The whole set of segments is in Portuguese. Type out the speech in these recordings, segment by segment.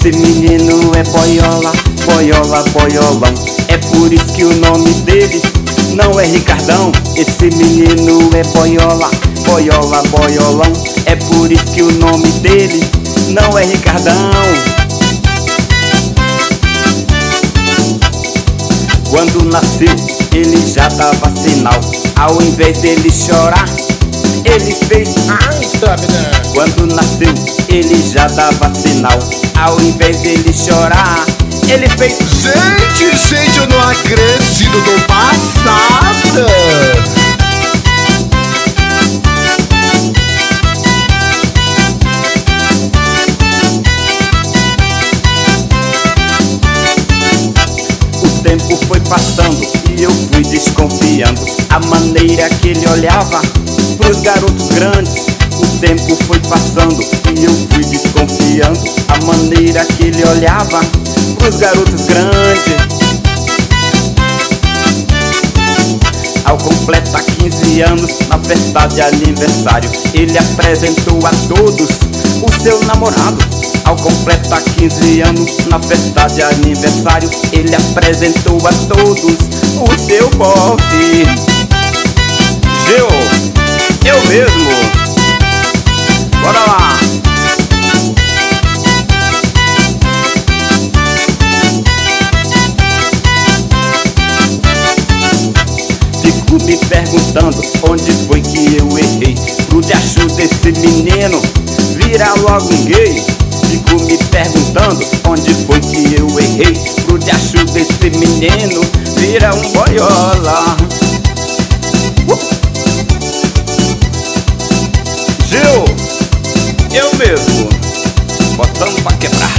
Esse menino é boiola, boiola, boiolão. É por isso que o nome dele não é Ricardão. Esse menino é boiola, boiola, boiolão. É por isso que o nome dele não é Ricardão. Quando nasceu, ele já dava sinal. Ao invés dele chorar, ele fez ai, quando nasceu, ele já dava sinal. Ao invés dele chorar, ele fez Gente, eu não acredito, tô passada. O tempo foi passando e eu fui desconfiando. A maneira que ele olhava pros garotos grandes. O tempo foi passando e eu fui desconfiando. A maneira que ele olhava pros garotos grandes. Ao completar 15 anos, na festa de aniversário, ele apresentou a todos o seu namorado. Ao completar 15 anos, na festa de aniversário, ele apresentou a todos o seu bofe. Gil, eu mesmo. Bora lá. Fico me perguntando onde foi que eu errei pro diacho desse menino virar logo um gay. Fico me perguntando onde foi que eu errei pro diacho desse menino virar um boiola. Gil, eu mesmo, botando pra quebrar.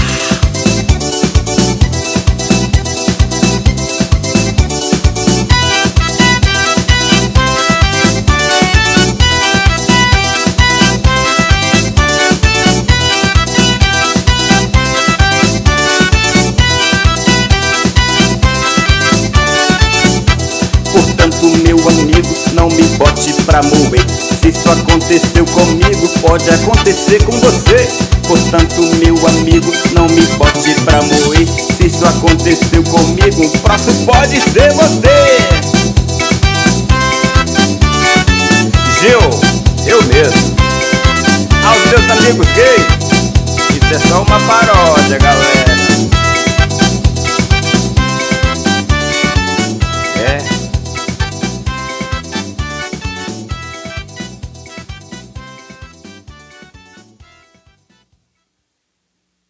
Portanto, meu amigo, não me bote pra moer. Se isso aconteceu comigo, pode acontecer com você. Portanto, meu amigo, não me bote pra moer. Se isso aconteceu comigo, o próximo pode ser você. Gil, eu mesmo. Aos meus amigos gays, isso é só uma paródia, galera.